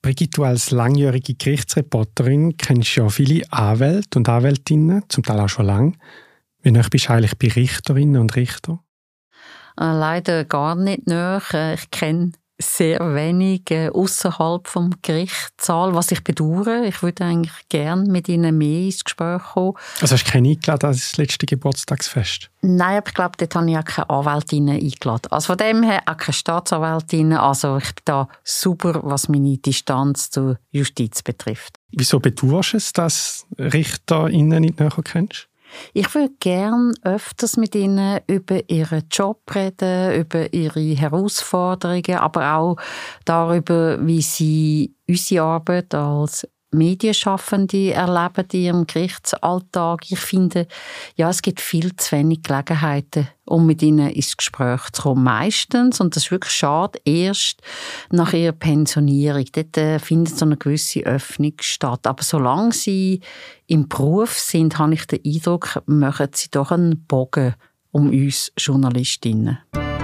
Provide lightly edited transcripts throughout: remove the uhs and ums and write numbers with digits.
Brigitte, du als langjährige Gerichtsreporterin kennst ja viele Anwälte und Anwältinnen, zum Teil auch schon lange. Wie nah bist du eigentlich bei Richterinnen und Richtern? Leider gar nicht nah. Ich kenne sehr wenig außerhalb vom Gerichtssaal, was ich bedauere. Ich würde eigentlich gerne mit ihnen mehr ins Gespräch kommen. Also hast du keine eingeladen an das letzte Geburtstagsfest? Nein, aber ich glaube, dort habe ich auch keine Anwältinnen eingeladen. Also von dem her auch keine Staatsanwältinnen. Also ich bin da super, was meine Distanz zur Justiz betrifft. Wieso bedauerst du es, dass RichterInnen nicht näher kennst? Ich würde gerne öfters mit ihnen über ihren Job reden, über ihre Herausforderungen, aber auch darüber, wie sie unsere Arbeit als Medienschaffende erleben in ihrem Gerichtsalltag. Ich finde, ja, es gibt viel zu wenig Gelegenheiten, um mit ihnen ins Gespräch zu kommen. Meistens, und das ist wirklich schade, erst nach ihrer Pensionierung. Dort findet so eine gewisse Öffnung statt. Aber solange sie im Beruf sind, habe ich den Eindruck, machen sie doch einen Bogen um uns Journalistinnen.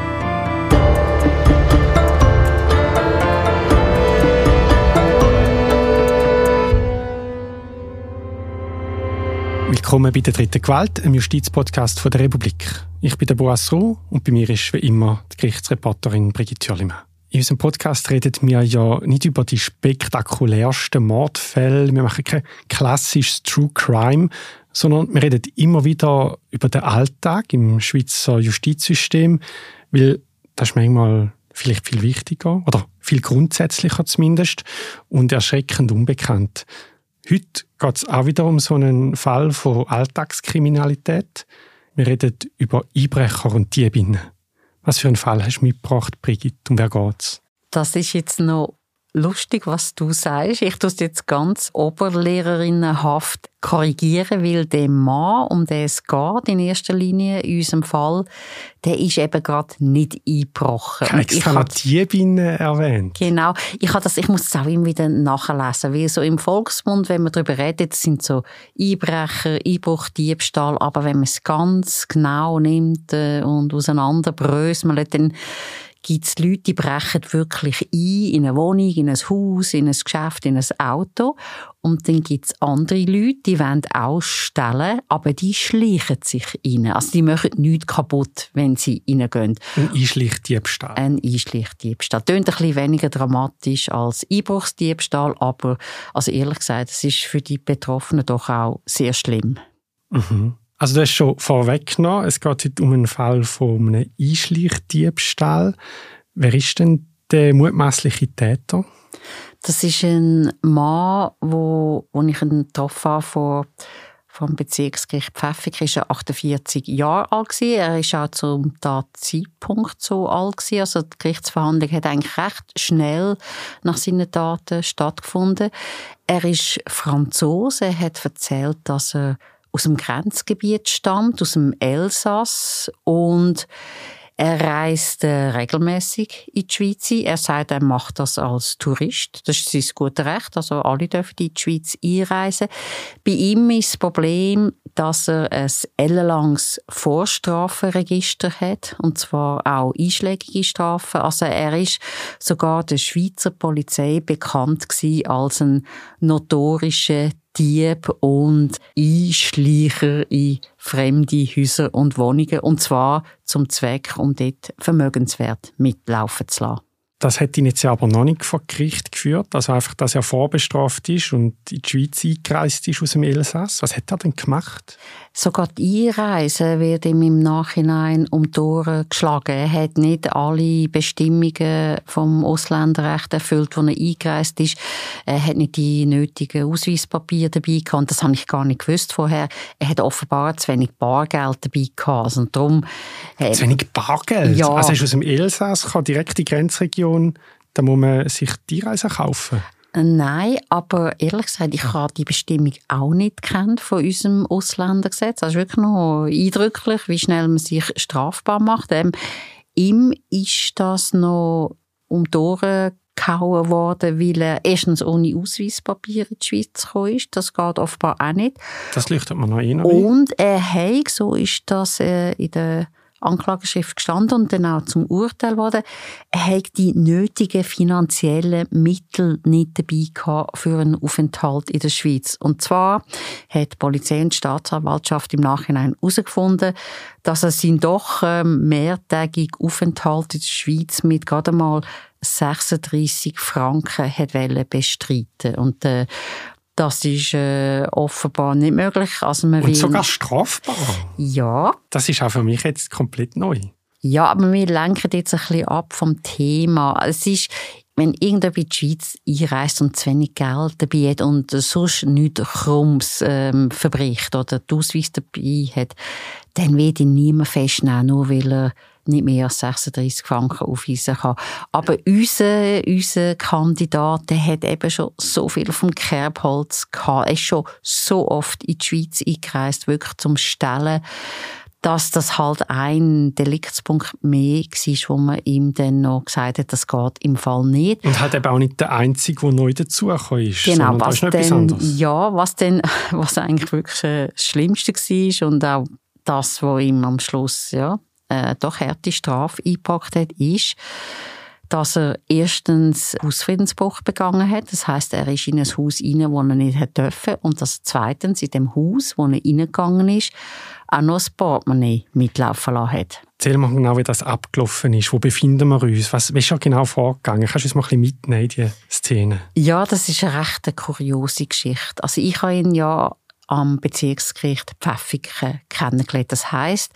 Willkommen bei der dritten Gewalt, einem Justizpodcast von der Republik. Ich bin der Boas Roux und bei mir ist wie immer die Gerichtsreporterin Brigitte Jolimann. In unserem Podcast reden wir ja nicht über die spektakulärsten Mordfälle, wir machen kein klassisches True Crime, sondern wir reden immer wieder über den Alltag im Schweizer Justizsystem, weil das ist manchmal vielleicht viel wichtiger oder viel grundsätzlicher zumindest und erschreckend unbekannt. Heute geht es auch wieder um so einen Fall von Alltagskriminalität. Wir reden über Einbrecher und Diebinnen. Was für einen Fall hast du mitgebracht, Brigitte? Um wer geht's? Das ist jetzt noch lustig, was du sagst. Ich tue es jetzt ganz oberlehrerinnenhaft korrigieren, weil der Mann, um den es geht, in erster Linie in unserem Fall, der ist eben gerade nicht eingebrochen. Ich habe extra noch Diebinnen erwähnt. Genau. Ich muss es auch immer wieder nachlesen, weil so im Volksmund, wenn man darüber redet, sind so Einbrecher, Einbruch, Diebstahl, aber wenn man es ganz genau nimmt und auseinanderbröselt, dann gibt es Leute, die brechen wirklich ein in eine Wohnung, in ein Haus, in ein Geschäft, in ein Auto. Und dann gibt es andere Leute, die wollen auch stehlen, aber die schleichen sich rein. Also die machen nichts kaputt, wenn sie reingehen. Ein Einschleichdiebstahl. Ein Einschleichdiebstahl. Tönt ein bisschen weniger dramatisch als Einbruchsdiebstahl, aber also ehrlich gesagt, es ist für die Betroffenen doch auch sehr schlimm. Mhm. Also du hast schon vorweggenommen, es geht heute um einen Fall von einem Einschleichdiebstahl. Wer ist denn der mutmaßliche Täter? Das ist ein Mann, wo ich ihn getroffen habe vom Bezirksgericht Pfäffikon. Er war 48 Jahre alt. Er war auch zum Tatzeitpunkt so alt. Also die Gerichtsverhandlung hat eigentlich recht schnell nach seinen Taten stattgefunden. Er ist Franzose. Er hat erzählt, dass er aus dem Grenzgebiet stammt, aus dem Elsass, und er reist regelmäßig in die Schweiz. Er sagt, er macht das als Tourist. Das ist sein gutes Recht. Also alle dürfen in die Schweiz einreisen. Bei ihm ist das Problem, dass er ein ellenlanges Vorstrafenregister hat. Und zwar auch einschlägige Strafen. Also er ist sogar der Schweizer Polizei bekannt gewesen als ein notorischer Dieb und Einschleicher in fremde Häuser und Wohnungen. Und zwar zum Zweck, um dort Vermögenswert mitlaufen zu lassen. Das hat ihn jetzt aber noch nicht vor Gericht geführt. Also einfach, dass er vorbestraft ist und in die Schweiz eingereist ist aus dem Elsass. Was hat er denn gemacht? Sogar die Einreise wird ihm im Nachhinein um die Ohren geschlagen. Er hat nicht alle Bestimmungen vom Ausländerrecht erfüllt, wo er eingereist ist. Er hat nicht die nötigen Ausweispapiere dabei gehabt. Und das habe ich gar nicht gewusst vorher. Er hat offenbar zu wenig Bargeld dabei gehabt. Also darum, zu wenig Bargeld? Ja. Also er ist aus dem Elsass, direkt in die Grenzregion, da muss man sich die Reise kaufen. Nein, aber ehrlich gesagt, ich habe die Bestimmung auch nicht gekannt von unserem Ausländergesetz. Das ist wirklich noch eindrücklich, wie schnell man sich strafbar macht. Ihm ist das noch um die Ohren gehauen worden, weil er erstens ohne Ausweispapier in die Schweiz gekommen ist. Das geht offenbar auch nicht. Das leuchtet mir noch ein. Und er hat, so ist das in der Anklageschrift gestanden und dann auch zum Urteil wurde. Er hat die nötigen finanziellen Mittel nicht dabei gehabt für einen Aufenthalt in der Schweiz. Und zwar hat die Polizei und die Staatsanwaltschaft im Nachhinein herausgefunden, dass er seinen doch mehrtägigen Aufenthalt in der Schweiz mit gerade mal 36 Franken hat bestreiten. Und das ist offenbar nicht möglich. Also und sogar strafbar? Ja. Das ist auch für mich jetzt komplett neu. Ja, aber wir lenken jetzt ein bisschen ab vom Thema. Es ist, wenn irgendjemand in die Schweiz einreist und zu wenig Geld dabei hat und sonst nichts Krummes verbricht oder den Ausweis dabei hat, dann wird ihn niemand festnehmen, nur weil er nicht mehr als 36 Franken aufweisen kann. Aber unser Kandidat, der hat eben schon so viel vom Kerbholz gehabt. Er ist schon so oft in die Schweiz eingereist, wirklich zum Stellen, dass das halt ein Deliktspunkt mehr war, wo man ihm dann noch gesagt hat, das geht im Fall nicht. Und hat eben auch nicht der Einzige, der neu dazugekommen ist. Genau, was eigentlich wirklich das Schlimmste war und auch das, was ihm am Schluss doch harte Strafe eingepackt hat, ist, dass er erstens Hausfriedensbruch begangen hat. Das heisst, er ist in ein Haus rein, wo er nicht hätte dürfen. Und dass zweitens in dem Haus, wo er reingegangen ist, auch noch ein Portemonnaie mitlaufen lassen hat. Erzähl mal genau, wie das abgelaufen ist. Wo befinden wir uns? Was ist ja genau vorgegangen? Kannst du uns mal ein bisschen mitnehmen in die Szene? Ja, das ist eine recht kuriose Geschichte. Also ich habe ihn ja am Bezirksgericht Pfäffiken kennengelernt. Das heisst,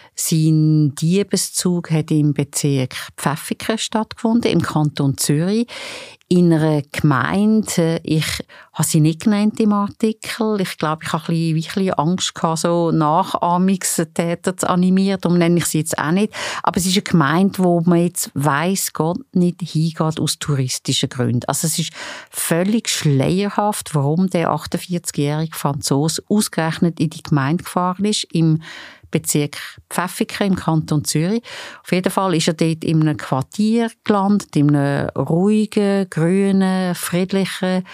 sein Diebeszug hat im Bezirk Pfäffiken stattgefunden, im Kanton Zürich, in einer Gemeinde. Ich habe sie nicht genannt im Artikel. Ich glaube, ich habe ein bisschen Angst gehabt, so Nachahmungstäter zu animieren. Darum nenne ich sie jetzt auch nicht. Aber es ist eine Gemeinde, wo man jetzt weiss Gott nicht hingeht aus touristischen Gründen. Also es ist völlig schleierhaft, warum der 48-jährige Franzose ausgerechnet in die Gemeinde gefahren ist, im Bezirk Pfäffiken im Kanton Zürich. Auf jeden Fall ist er dort in einem Quartier gelandet, in einem ruhigen, grünen, friedlichen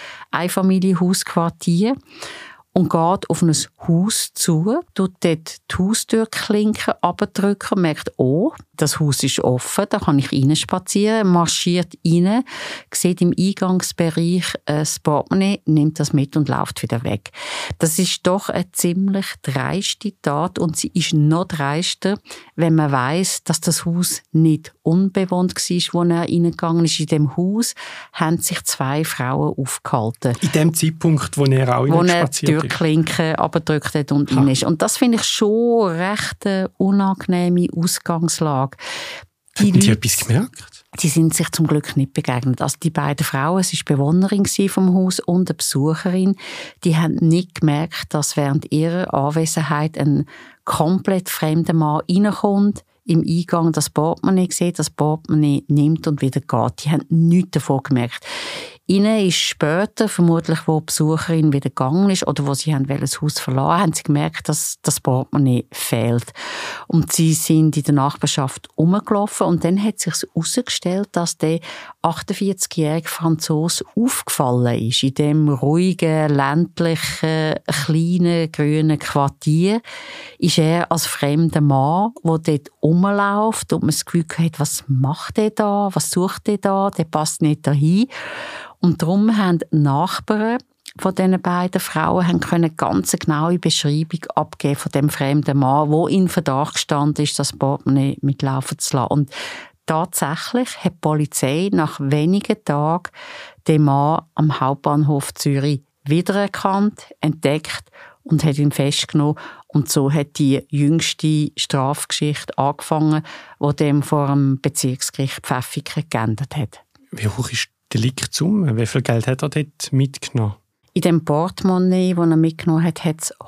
Einfamilienhausquartier und geht auf ein Haus zu, tut dort die Haustürklinke abdrücken und merkt, oh, das Haus ist offen, da kann ich reinspazieren, marschiert rein, sieht im Eingangsbereich ein Portemonnaie, nimmt das mit und läuft wieder weg. Das ist doch eine ziemlich dreiste Tat und sie ist noch dreister, wenn man weiss, dass das Haus nicht unbewohnt war, wo er reingegangen ist. In dem Haus haben sich 2 Frauen aufgehalten. In dem Zeitpunkt, wo er auch reinspaziert ist? Wo er die Türklinke abgedrückt hat und rein ist. Und das finde ich schon recht eine unangenehme Ausgangslage. Haben Sie etwas gemerkt? Die sind sich zum Glück nicht begegnet. Also die beiden Frauen, es war Bewohnerin vom Haus und eine Besucherin, die haben nicht gemerkt, dass während ihrer Anwesenheit ein komplett fremder Mann reinkommt, im Eingang das Portemonnaie sieht, das Portemonnaie nimmt und wieder geht. Die haben nichts davon gemerkt. Ihnen ist später, vermutlich, wo die Besucherin wieder gegangen ist oder wo sie das Haus verlassen haben, sie gemerkt, dass das Portemonnaie fehlt. Und sie sind in der Nachbarschaft rumgelaufen und dann hat sich herausgestellt, dass der 48-jährige Franzose aufgefallen ist. In dem ruhigen, ländlichen, kleinen, grünen Quartier ist er als fremder Mann, der dort rumläuft und man das Gefühl hat, was macht der da, was sucht der da, der passt nicht dahin. Und darum haben die Nachbarn von diesen beiden Frauen können ganz genaue Beschreibung abgeben von dem fremden Mann, der in Verdacht gestanden ist, das Portemonnaie mitlaufen zu lassen. Und tatsächlich hat die Polizei nach wenigen Tagen den Mann am Hauptbahnhof Zürich wiedererkannt, entdeckt und hat ihn festgenommen. Und so hat die jüngste Strafgeschichte angefangen, die dem vor dem Bezirksgericht Pfäffiken geendet hat. Wie hoch ist die Deliktsumme? Wie viel Geld hat er dort mitgenommen? In dem Portemonnaie, das er mitgenommen hat, hat es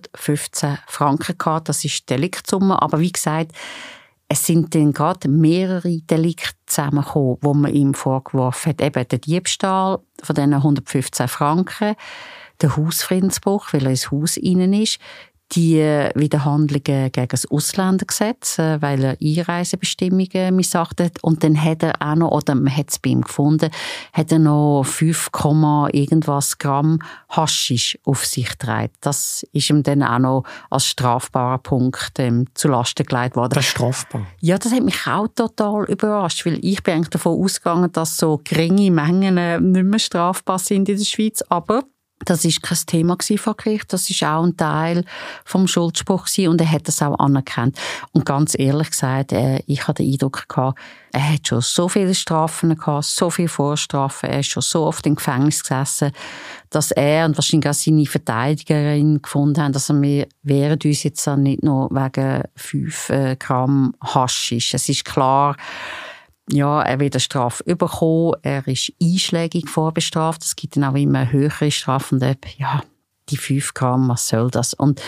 115 Franken gehabt. Das ist die Deliktsumme. Aber wie gesagt, es sind dann gerade mehrere Delikte zusammengekommen, die man ihm vorgeworfen hat. Eben der Diebstahl von diesen 115 Franken, der Hausfriedensbruch, weil er ins Haus rein ist, die Widerhandlungen gegen das Ausländergesetz, weil er Einreisebestimmungen missachtet. Und dann hat er auch noch, oder man hat es bei ihm gefunden, hat er noch 5, irgendwas Gramm Haschisch auf sich getragen. Das ist ihm dann auch noch als strafbarer Punkt zulasten gelegt worden. Das ist strafbar? Ja, das hat mich auch total überrascht, weil ich bin eigentlich davon ausgegangen, dass so geringe Mengen nicht mehr strafbar sind in der Schweiz, aber das war kein Thema vor Gericht. Das war auch ein Teil vom Schuldspruch gewesen und er hat das auch anerkannt. Und ganz ehrlich gesagt, ich hatte den Eindruck gehabt, er hat schon so viele Strafen gehabt, so viele Vorstrafen, er ist schon so oft im Gefängnis gesessen, dass er und wahrscheinlich auch seine Verteidigerin gefunden haben, dass wir wehren uns jetzt nicht nur wegen 5 Gramm Haschisch. Es ist klar, ja, er wird eine Strafe bekommen, er ist einschlägig vorbestraft, es gibt dann auch immer höhere Strafen und ja, die 5 Gramm, was soll das? Und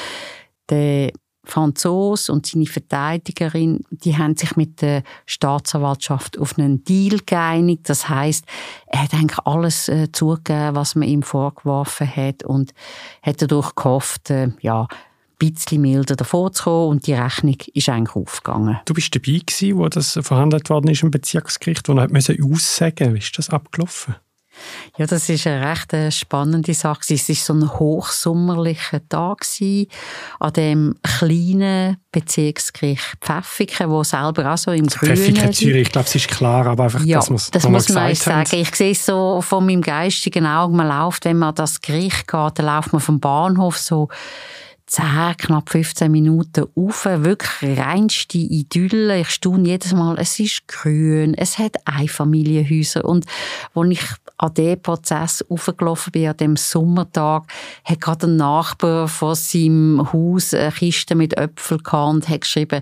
der Franzose und seine Verteidigerin, die haben sich mit der Staatsanwaltschaft auf einen Deal geeinigt. Das heisst, er hat eigentlich alles zugegeben, was man ihm vorgeworfen hat und hat dadurch gehofft, ja, ein bisschen milder davonzukommen und die Rechnung ist eigentlich aufgegangen. Du bist dabei gewesen, wo das verhandelt worden ist im Bezirksgericht, wo er aussagen musste. Wie ist das abgelaufen? Ja, das ist eine recht spannende Sache. Es war so ein hochsommerlicher Tag an dem kleinen Bezirksgericht Pfäffiken, wo selber auch so im Grünen... Pfäffiken, Zürich, ich glaube, es ist klar, aber einfach, ja, dass das muss man sagen. Ich sehe es so von meinem geistigen Auge, man läuft, wenn man an das Gericht geht, dann läuft man vom Bahnhof so 10, knapp 15 Minuten rauf, wirklich reinste Idylle. Ich staune jedes Mal, es ist grün, es hat Einfamilienhäuser. Und als ich an diesen Prozess raufgelaufen bin, an diesem Sommertag, hat gerade ein Nachbar von seinem Haus eine Kiste mit Äpfeln gehabt und hat geschrieben,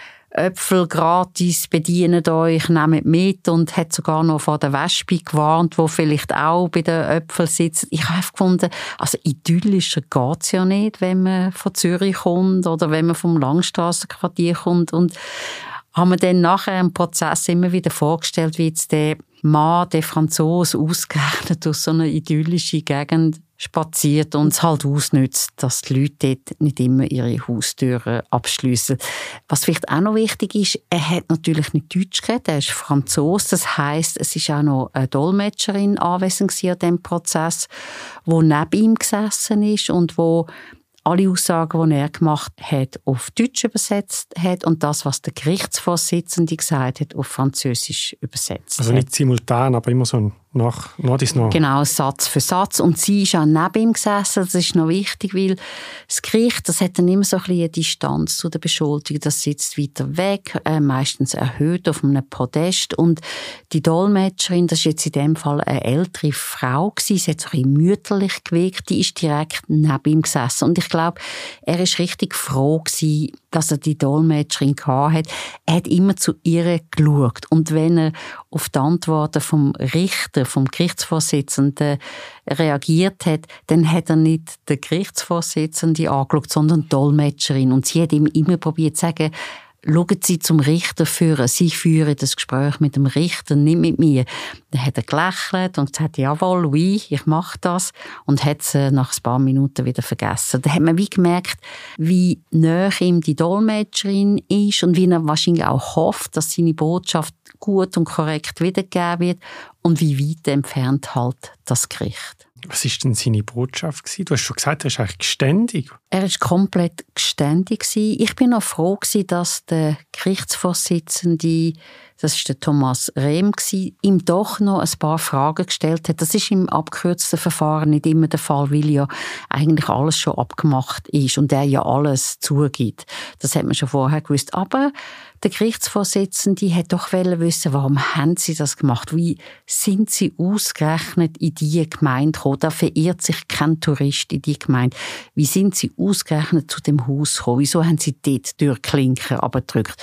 Äpfel gratis, bedient euch, nehmt mit und hat sogar noch vor der Wespe gewarnt, die vielleicht auch bei den Äpfeln sitzt. Ich habe gefunden, also idyllischer geht's ja nicht, wenn man von Zürich kommt oder wenn man vom Langstrassenquartier kommt. Und haben wir dann nachher im Prozess immer wieder vorgestellt, wie jetzt der Mann, der Franzose, ausgerechnet durch so eine idyllische Gegend spaziert und es halt ausnützt, dass die Leute dort nicht immer ihre Haustüren abschliessen. Was vielleicht auch noch wichtig ist, er hat natürlich nicht Deutsch geredet, er ist Franzose. Das heisst, es ist auch noch eine Dolmetscherin anwesend an diesem Prozess, die neben ihm gesessen ist und wo alle Aussagen, die er gemacht hat, auf Deutsch übersetzt hat und das, was der Gerichtsvorsitzende gesagt hat, auf Französisch übersetzt. Also nicht simultan, aber immer so nach dies nach. Genau, Satz für Satz. Und sie ist auch neben ihm gesessen. Das ist noch wichtig, weil das Gericht, das hat dann immer so ein bisschen eine Distanz zu der Beschuldigung. Das sitzt weiter weg, meistens erhöht auf einem Podest. Und die Dolmetscherin, das ist jetzt in dem Fall eine ältere Frau gewesen. Sie hat so ein bisschen mütterlich gewirkt. Die ist direkt neben ihm gesessen. Und ich glaube, er ist richtig froh gewesen, dass er die Dolmetscherin hatte. Er hat immer zu ihr geschaut. Und wenn er auf die Antworten vom Richter, vom Gerichtsvorsitzenden reagiert hat, dann hat er nicht den Gerichtsvorsitzenden angeschaut, sondern die Dolmetscherin. Und sie hat ihm immer probiert zu sagen, schauen Sie zum Richter führen. Sie führen das Gespräch mit dem Richter, nicht mit mir. Dann hat er gelächelt und gesagt, jawohl, oui, ich mache das. Und hat es nach ein paar Minuten wieder vergessen. Da hat man wie gemerkt, wie nahe ihm die Dolmetscherin ist und wie er wahrscheinlich auch hofft, dass seine Botschaft gut und korrekt wiedergegeben wird und wie weit entfernt halt das Gericht. Was war denn seine Botschaft gewesen? Du hast schon gesagt, er ist eigentlich geständig. Er war komplett geständig gewesen. Ich bin auch froh gewesen, dass der Gerichtsvorsitzende, das ist der Thomas Rehm gewesen, ihm doch noch ein paar Fragen gestellt hat. Das ist im abgekürzten Verfahren nicht immer der Fall, weil ja eigentlich alles schon abgemacht ist und er ja alles zugibt. Das hat man schon vorher gewusst. Aber der Gerichtsvorsitzende hat doch wissen, warum haben Sie das gemacht? Wie sind Sie ausgerechnet in diese Gemeinde gekommen? Da verirrt sich kein Tourist in die Gemeinde. Wie sind Sie ausgerechnet zu dem Haus gekommen? Wieso haben Sie dort durch die Klinke abgedrückt?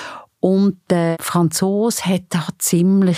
Und der Franzose hat da ziemlich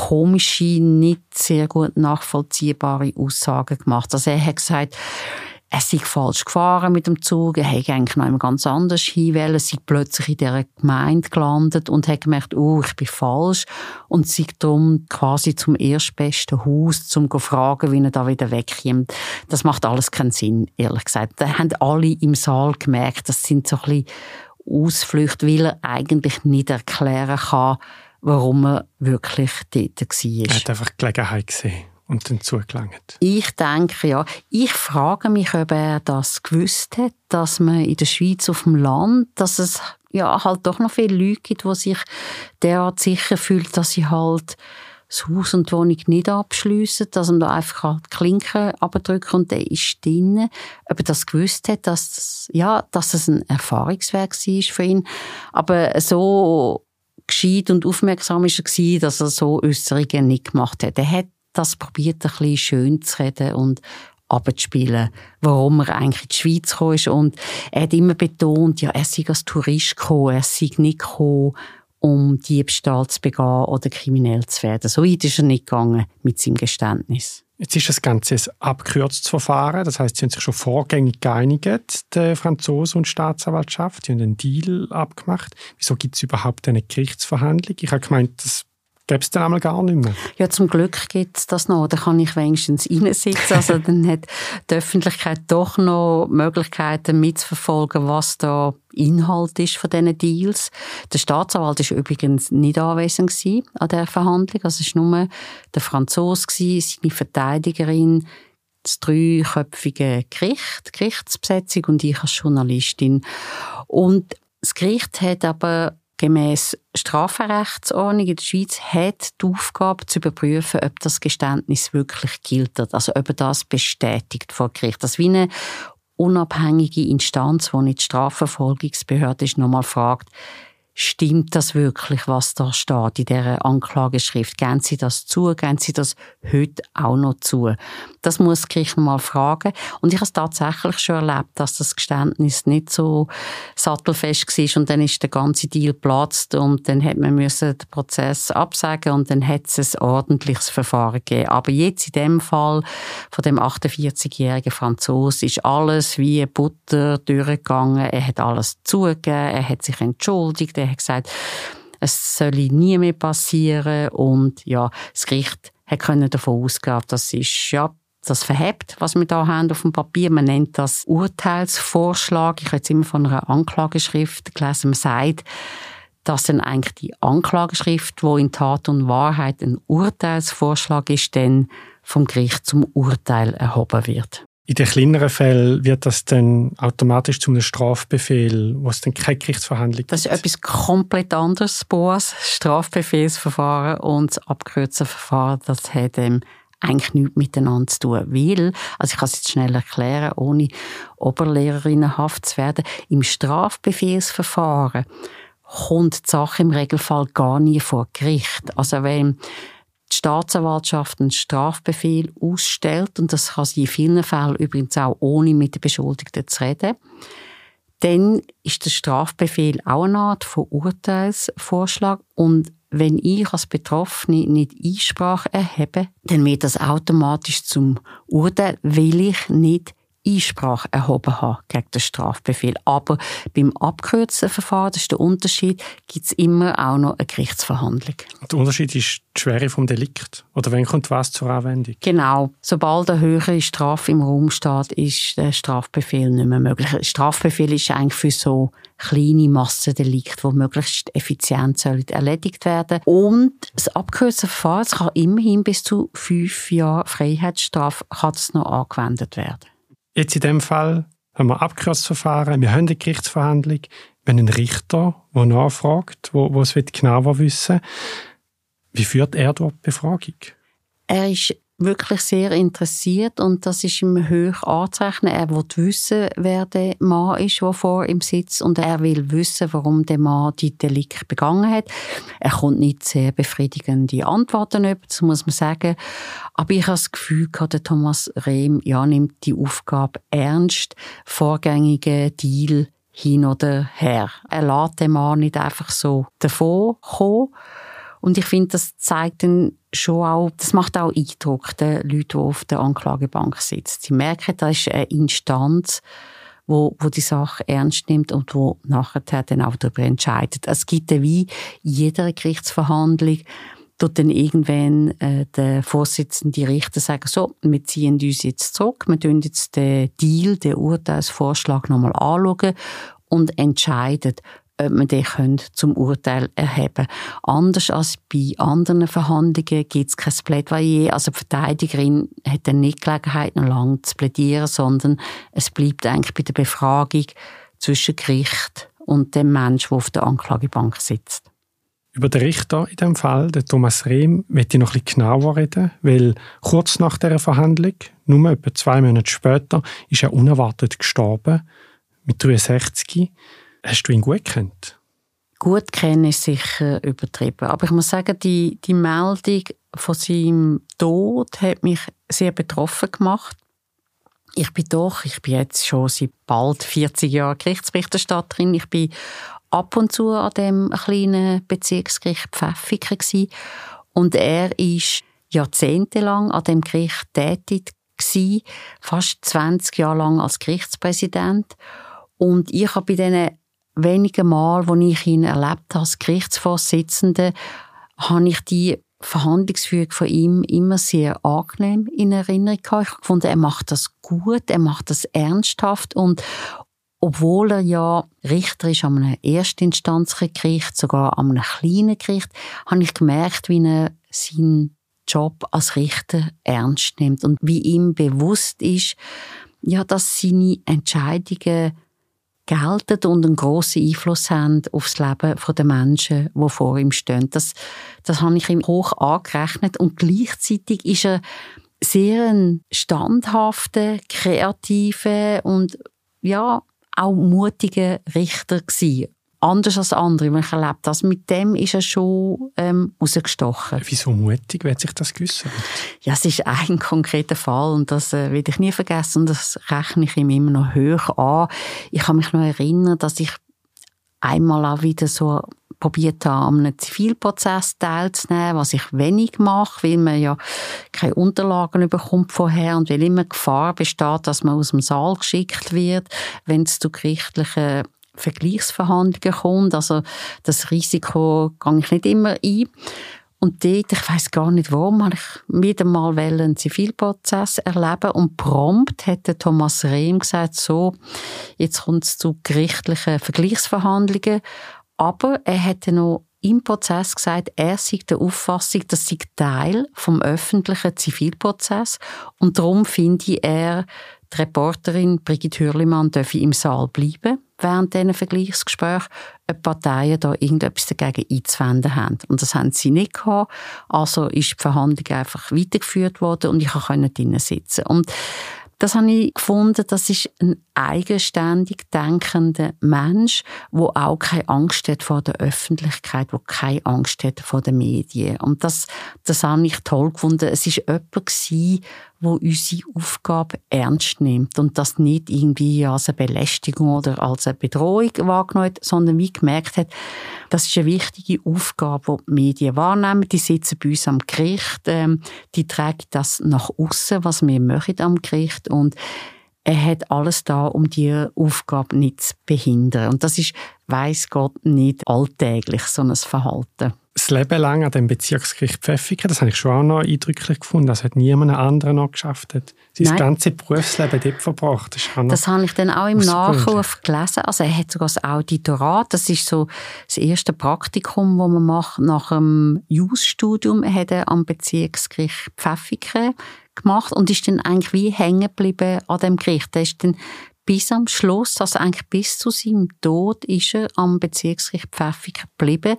komische, nicht sehr gut nachvollziehbare Aussagen gemacht. Also er hat gesagt, er sei falsch gefahren mit dem Zug, er hätte eigentlich noch ganz anders hinwollen, sei plötzlich in dieser Gemeinde gelandet und hat gemerkt, ich bin falsch und sei darum quasi zum erstbesten Haus, um zu fragen, wie er da wieder wegkommt. Das macht alles keinen Sinn, ehrlich gesagt. Da haben alle im Saal gemerkt, das sind so ein bisschen Ausflüchte, weil er eigentlich nicht erklären kann, warum er wirklich dort war. Er hat einfach die Gelegenheit gesehen und dann zugelangt. Ich denke, ja. Ich frage mich, ob er das gewusst hat, dass man in der Schweiz auf dem Land, dass es ja halt doch noch viele Leute gibt, die sich derart sicher fühlen, dass sie halt das Haus und die Wohnung nicht abschliessen, dass man da einfach halt die Klinke abdrücken und der ist drin. Ob er das gewusst hat, dass es ein Erfahrungswert war für ihn. Aber so gescheit und aufmerksam war er, dass er so Äusserungen nicht gemacht hat. Er hat das probiert, ein bisschen schön zu reden und abzuspielen, warum er eigentlich in die Schweiz gekommen ist. Und er hat immer betont, ja, er sei als Tourist gekommen, er sei nicht gekommen, um Diebstahl zu begehen oder kriminell zu werden. So weit ist er nicht gegangen mit seinem Geständnis. Jetzt ist das Ganze ein abgekürztes Verfahren. Das heisst, sie haben sich schon vorgängig geeinigt, der Franzose und die Staatsanwaltschaft. Die haben einen Deal abgemacht. Wieso gibt es überhaupt eine Gerichtsverhandlung? Ich habe gemeint, das gäbe es dann einmal gar nicht mehr. Ja, zum Glück gibt es das noch. Da kann ich wenigstens reinsitzen. Also dann hat die Öffentlichkeit doch noch Möglichkeiten mitzuverfolgen, was da Inhalt ist von diesen Deals. Der Staatsanwalt war übrigens nicht anwesend an dieser Verhandlung. Also es war nur der Franzose, seine Verteidigerin, das dreiköpfige Gerichtsbesetzung und ich als Journalistin. Und das Gericht hat aber gemäss Strafrechtsordnung in der Schweiz hat die Aufgabe zu überprüfen, ob das Geständnis wirklich gilt, also ob er das bestätigt vor Gericht. Das ist wie eine unabhängige Instanz, die nicht die Strafverfolgungsbehörde ist, nochmal fragt, stimmt das wirklich, was da steht in dieser Anklageschrift? Geben Sie das zu? Geben Sie das heute auch noch zu? Das muss das Gericht noch mal fragen. Und ich habe es tatsächlich schon erlebt, dass das Geständnis nicht so sattelfest war und dann ist der ganze Deal geplatzt und dann hat man den Prozess absagen und dann hat es ein ordentliches Verfahren gegeben. Aber jetzt in dem Fall von dem 48-jährigen Franzosen ist alles wie Butter durchgegangen. Er hat alles zugegeben, er hat sich entschuldigt, er hat gesagt, es solle nie mehr passieren und ja, das Gericht konnte davon ausgehen, das ist ja das verhebt, was wir da haben auf dem Papier. Man nennt das Urteilsvorschlag. Ich habe jetzt immer von einer Anklageschrift gelesen. Man sagt, dass dann eigentlich die Anklageschrift, die in Tat und Wahrheit ein Urteilsvorschlag ist, dann vom Gericht zum Urteil erhoben wird. In den kleineren Fällen wird das dann automatisch zu einem Strafbefehl, wo es dann keine Gerichtsverhandlung gibt? Das ist etwas komplett anderes, Boas. Strafbefehlsverfahren und das abgekürzte Verfahren, das hat eigentlich nichts miteinander zu tun. Weil, also ich kann es jetzt schnell erklären, ohne Oberlehrerinnenhaft zu werden, im Strafbefehlsverfahren kommt die Sache im Regelfall gar nie vor Gericht. Also wenn die Staatsanwaltschaft einen Strafbefehl ausstellt, und das kann sie in vielen Fällen übrigens auch ohne mit den Beschuldigten zu reden, dann ist der Strafbefehl auch eine Art von Urteilsvorschlag. Und wenn ich als Betroffene nicht Einsprache erhebe, dann wird das automatisch zum Urteil, weil ich nicht Einsprache erhoben habe gegen den Strafbefehl. Aber beim abgekürzten Verfahren, das ist der Unterschied, gibt es immer auch noch eine Gerichtsverhandlung. Der Unterschied ist die Schwere vom Delikt? Oder wann kommt was zur Anwendung? Genau. Sobald eine höhere Strafe im Raum steht, ist der Strafbefehl nicht mehr möglich. Der Strafbefehl ist eigentlich für so kleine Massendelikte, die möglichst effizient erledigt werden sollen. Und das abgekürzte Verfahren, das kann immerhin bis zu 5 Jahre Freiheitsstrafe kann das noch angewendet werden. Jetzt in dem Fall haben wir abgekürztes Verfahren, wir haben eine Gerichtsverhandlung, wir haben einen Richter, der nachfragt, der es genauer wissen will. Wie führt er dort die Befragung? Er ist wirklich sehr interessiert und das ist ihm hoch anzurechnen. Er will wissen, wer der Mann ist, der vor ihm sitzt, und er will wissen, warum der Mann die Delikte begangen hat. Er kommt nicht sehr befriedigende Antworten über, das muss man sagen. Aber ich habe das Gefühl, der Thomas Rehm nimmt die Aufgabe ernst, vorgängigen Deal hin oder her. Er lässt den Mann nicht einfach so davon kommen. Und ich finde, das zeigt dann schon auch, das macht auch Eindruck den Leuten, die auf der Anklagebank sitzen. Sie merken, da ist eine Instanz, wo die Sache ernst nimmt und wo nachher dann auch darüber entscheidet. Es gibt wie in jeder Gerichtsverhandlung, dort dann irgendwann der Vorsitzende Richter sagen, so, wir ziehen uns jetzt zurück, wir tun jetzt den Deal, den Urteilsvorschlag nochmal anschauen und entscheiden, ob wir den zum Urteil erheben können. Anders als bei anderen Verhandlungen gibt es kein Plädoyer. Also die Verteidigerin hat dann nicht die Gelegenheit, noch lange zu plädieren, sondern es bleibt eigentlich bei der Befragung zwischen Gericht und dem Menschen, der auf der Anklagebank sitzt. Über den Richter in diesem Fall, den Thomas Rehm, möchte ich noch ein bisschen genauer reden, weil kurz nach dieser Verhandlung, nur etwa 2 Monate später, ist er unerwartet gestorben, mit 63. Hast du ihn gut gekannt? Gut kennen ist sicher übertrieben. Aber ich muss sagen, die Meldung von seinem Tod hat mich sehr betroffen gemacht. Ich bin jetzt schon seit bald 40 Jahren Gerichtsberichterstatterin. Ich bin ab und zu an dem kleinen Bezirksgericht Pfäffiken gewesen. Und er ist jahrzehntelang an dem Gericht tätig gewesen, fast 20 Jahre lang als Gerichtspräsident. Und ich habe bei diesen wenigen Mal, wo ich ihn erlebt habe als Gerichtsvorsitzende, habe ich die Verhandlungsführung von ihm immer sehr angenehm in Erinnerung gehabt. Ich habe gefunden, er macht das gut, er macht das ernsthaft und obwohl er ja Richter ist an einem Erstinstanzgericht, sogar an einem kleinen Gericht, habe ich gemerkt, wie er seinen Job als Richter ernst nimmt und wie ihm bewusst ist, ja, dass seine Entscheidungen gelten und einen grossen Einfluss haben auf das Leben der Menschen, die vor ihm stehen. Das habe ich ihm hoch angerechnet und gleichzeitig ist er sehr ein standhafter, kreativer und ja, auch mutiger Richter gewesen. Anders als andere, die ich erlebt habe. Mit dem ist er schon rausgestochen. Wieso mutig? Wer hat sich das gewusst? Ja, es ist ein konkreter Fall und das will ich nie vergessen und das rechne ich ihm immer noch hoch an. Ich kann mich noch erinnern, dass ich einmal auch wieder so probiert habe, an einem Zivilprozess teilzunehmen, was ich wenig mache, weil man ja keine Unterlagen bekommt vorher und weil immer Gefahr besteht, dass man aus dem Saal geschickt wird, wenn es zu gerichtlichen Vergleichsverhandlungen kommt. Also das Risiko gehe ich nicht immer ein. Und dort, ich weiss gar nicht warum, habe ich wieder mal einen Zivilprozess erleben und prompt hat der Thomas Rehm gesagt, so, jetzt kommt es zu gerichtlichen Vergleichsverhandlungen. Aber er hätte noch im Prozess gesagt, er sei der Auffassung, das sei Teil vom öffentlichen Zivilprozess und darum finde er, die Reporterin Brigitte Hürlimann dürfe im Saal bleiben während diesen Vergleichsgesprächen, ob die Parteien da irgendetwas dagegen einzuwenden haben. Und das haben sie nicht gehabt. Also ist die Verhandlung einfach weitergeführt worden und ich konnte drinnen sitzen. Und das habe ich gefunden, das ist ein eigenständig denkender Mensch, der auch keine Angst hat vor der Öffentlichkeit, der keine Angst hat vor den Medien. Und das habe ich toll gefunden. Es war jemand, der unsere Aufgabe ernst nimmt und das nicht irgendwie als eine Belästigung oder als eine Bedrohung wahrgenommen hat, sondern wie gemerkt hat, das ist eine wichtige Aufgabe, die die Medien wahrnehmen. Die sitzen bei uns am Gericht, die tragen das nach aussen, was wir machen am Gericht und er hat alles da, um diese Aufgabe nicht zu behindern. Und das ist, weiss Gott, nicht alltäglich, so ein Verhalten. Das Leben lang an dem Bezirksgericht Pfäffiken, das habe ich schon auch noch eindrücklich gefunden. Das hat niemand anderen noch geschafft. Sein ganzes Berufsleben dort verbracht. Das habe ich dann auch im Nachruf gelesen. Also er hat sogar das Auditorat. Das ist so das erste Praktikum, das man macht nach dem Jus-Studium. Er hat am Bezirksgericht Pfäffiken gemacht und ist dann eigentlich wie hängen geblieben an dem Gericht. Er ist dann bis am Schluss, also eigentlich bis zu seinem Tod, ist er am Bezirksgericht Pfäffiken geblieben.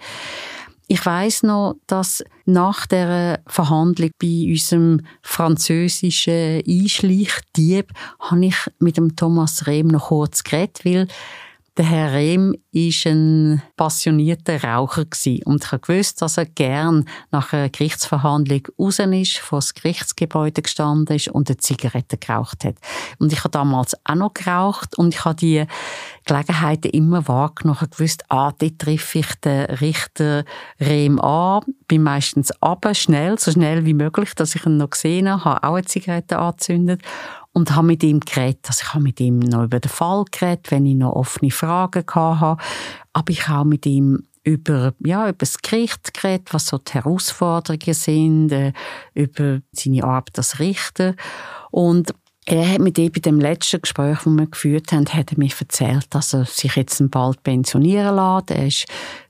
Ich weiss noch, dass nach der Verhandlung bei unserem französischen Einschleichdieb habe ich mit dem Thomas Rehm noch kurz geredet, weil Der Herr Rehm war ein passionierter Raucher und ich wusste, dass er gern nach einer Gerichtsverhandlung raus ist, vor das Gerichtsgebäude gestanden ist und eine Zigarette geraucht hat. Und ich habe damals auch noch geraucht und ich habe die Gelegenheiten immer wahrgenommen. Ich habe gewusst, dort treffe ich den Richter Rehm an, bin meistens runter, so schnell wie möglich, dass ich ihn noch gesehen habe auch eine Zigarette angezündet. Und habe mit ihm geredet. Also ich habe mit ihm noch über den Fall geredet, wenn ich noch offene Fragen hatte. Aber ich habe auch mit ihm über das Gericht geredet, was so die Herausforderungen sind, über seine Arbeit als Richter. Und er hat mit ihm bei dem letzten Gespräch, das wir geführt haben, hat er mir erzählt, dass er sich jetzt bald pensionieren lässt. Er war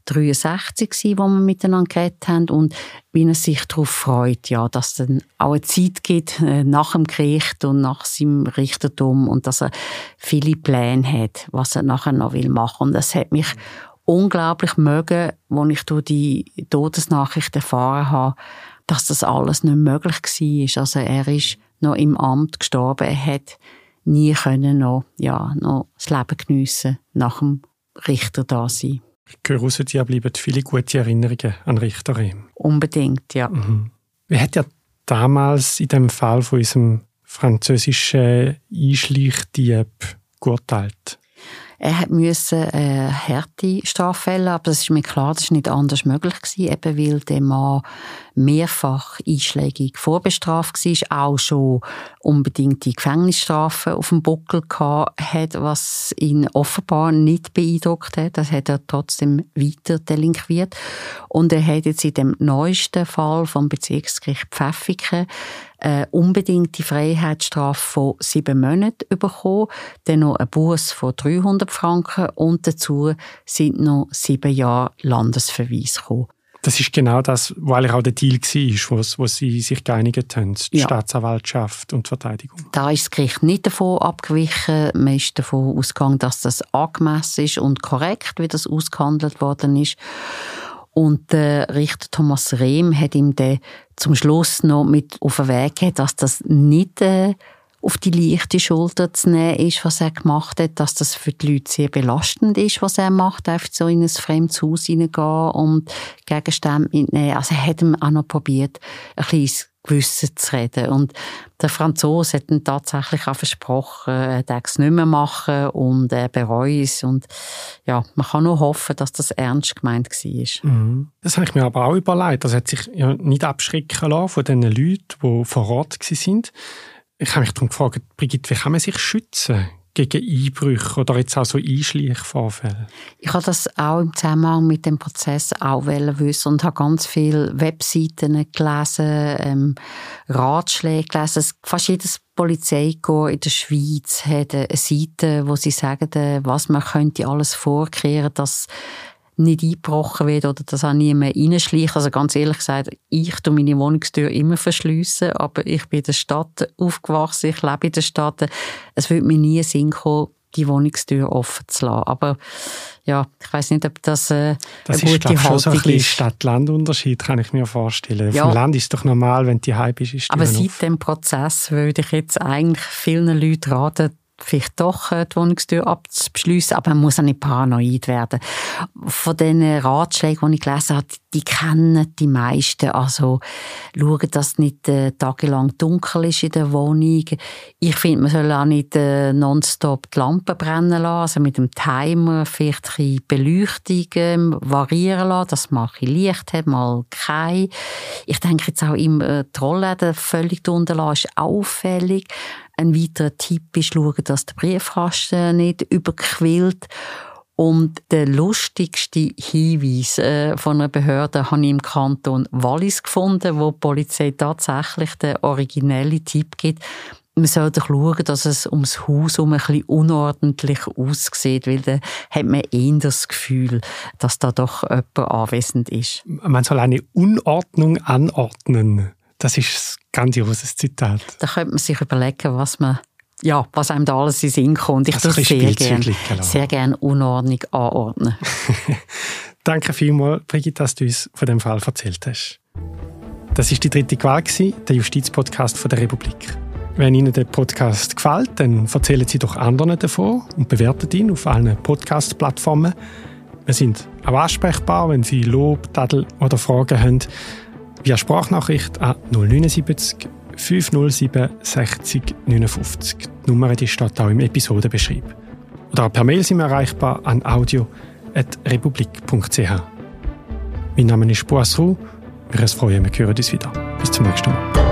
63 als wir miteinander geredet haben und wie er sich darauf freut, ja, dass es dann auch eine Zeit gibt nach dem Gericht und nach seinem Richtertum und dass er viele Pläne hat, was er nachher noch machen will. Und das hat mich unglaublich mögen, als ich durch die Todesnachricht erfahren habe, dass das alles nicht möglich war. Also er ist noch im Amt gestorben. Er hat nie noch das Leben geniessen nach dem Richter da sein. Ich höre raus, dir bleiben viele gute Erinnerungen an Richter Rehm. Unbedingt, ja. Mhm. Wie hat ja damals in dem Fall von unserem französischen Einschleichdieb geurteilt? Er musste eine harte Strafe fällen, aber es ist mir klar, das war nicht anders möglich gewesen, eben weil der Mann mehrfach einschlägig vorbestraft war, auch schon unbedingt die Gefängnisstrafe auf dem Buckel hatte, was ihn offenbar nicht beeindruckt hat. Das hat er trotzdem weiter delinquiert. Und er hat jetzt in dem neuesten Fall vom Bezirksgericht Pfäffiken unbedingt die Freiheitsstrafe von 7 Monaten bekommen, dann noch ein Buß von 300 Franken und dazu sind noch 7 Jahre Landesverweis gekommen. Das ist genau das, was eigentlich auch der Deal war, wo sie sich geeinigt haben, die Staatsanwaltschaft und die Verteidigung. Da ist das Gericht nicht davon abgewichen. Man ist davon ausgegangen, dass das angemessen ist und korrekt, wie das ausgehandelt worden ist. Und der Richter Thomas Rehm hat ihm dann zum Schluss noch mit auf den Weg gegeben, dass das nicht auf die leichte Schulter zu nehmen ist, was er gemacht hat, dass das für die Leute sehr belastend ist, was er macht, einfach so in ein fremdes Haus hineingehen und Gegenstände mitnehmen. Also er hat ihm auch noch probiert, ein bisschen ins Gewissen zu reden. Und der Franzose hat ihm tatsächlich auch versprochen, er darf es nicht mehr machen und er bereut es. Und ja, man kann nur hoffen, dass das ernst gemeint war. Mhm. Das habe ich mir aber auch überlegt. Das hat sich ja nicht abschrecken lassen von den Leuten, die vor Ort waren. Ich habe mich darum gefragt, Brigitte, wie kann man sich schützen gegen Einbrüche oder jetzt auch so Einschleichvorfälle? Ich habe das auch im Zusammenhang mit dem Prozess auch wissen und habe ganz viele Webseiten gelesen, Ratschläge gelesen. Fast jedes Polizeikorps in der Schweiz hat eine Seite, wo sie sagen, was man könnte alles vorkehren, dass nicht eingebrochen wird oder dass auch niemand reinschleicht. Also ganz ehrlich gesagt, ich tue meine Wohnungstür immer verschliessen, aber ich bin in der Stadt aufgewachsen, ich lebe in der Stadt. Es würde mir nie in den Sinn kommen, die Wohnungstür offen zu lassen. Aber ja, ich weiss nicht, ob das eine gute Haltung ist. Das ist schon so ein bisschen Stadt-Land-Unterschied, kann ich mir vorstellen. Ja. Auf dem Land ist es doch normal, wenn du heim bist, ist aber seit dem Prozess würde ich jetzt eigentlich vielen Leuten raten, vielleicht doch die Wohnungstür abzuschliessen, aber man muss auch nicht paranoid werden. Von den Ratschlägen, die ich gelesen habe, die kennen die meisten. Also schauen, dass es nicht tagelang dunkel ist in der Wohnung. Ich finde, man soll auch nicht nonstop die Lampen brennen lassen. Also mit dem Timer vielleicht ein bisschen Beleuchtung variieren lassen, dass man ein bisschen Licht hat, mal kein. Ich denke jetzt auch im Trollläden völlig drunter lassen, ist auffällig. Ein weiterer Tipp ist, schauen, dass der Briefkasten nicht überquillt. Und der lustigste Hinweis von einer Behörde habe ich im Kanton Wallis gefunden, wo die Polizei tatsächlich den originellen Tipp gibt. Man soll doch schauen, dass es ums Haus herum ein bisschen unordentlich aussieht, weil dann hat man eher das Gefühl, dass da doch jemand anwesend ist. Man soll eine Unordnung anordnen. Das ist ein grandioses Zitat. Da könnte man sich überlegen, was einem da alles in den Sinn kommt. Ich tue sehr gerne Unordnung anordnen. Danke vielmals, Brigitte, dass du uns von dem Fall erzählt hast. Das war die dritte Qual, der Justizpodcast von der Republik. Wenn Ihnen der Podcast gefällt, dann erzählen Sie doch anderen davon und bewerten ihn auf allen Podcast-Plattformen. Wir sind auch ansprechbar, wenn Sie Lob, Tadel oder Fragen haben, via Sprachnachricht an 079 507 60 59. Die Nummer die steht auch im Episodenbeschrieb. Oder auch per Mail sind wir erreichbar an audio@republik.ch. Mein Name ist Boas Ruh. Wir freuen uns, wir hören uns wieder. Bis zum nächsten Mal.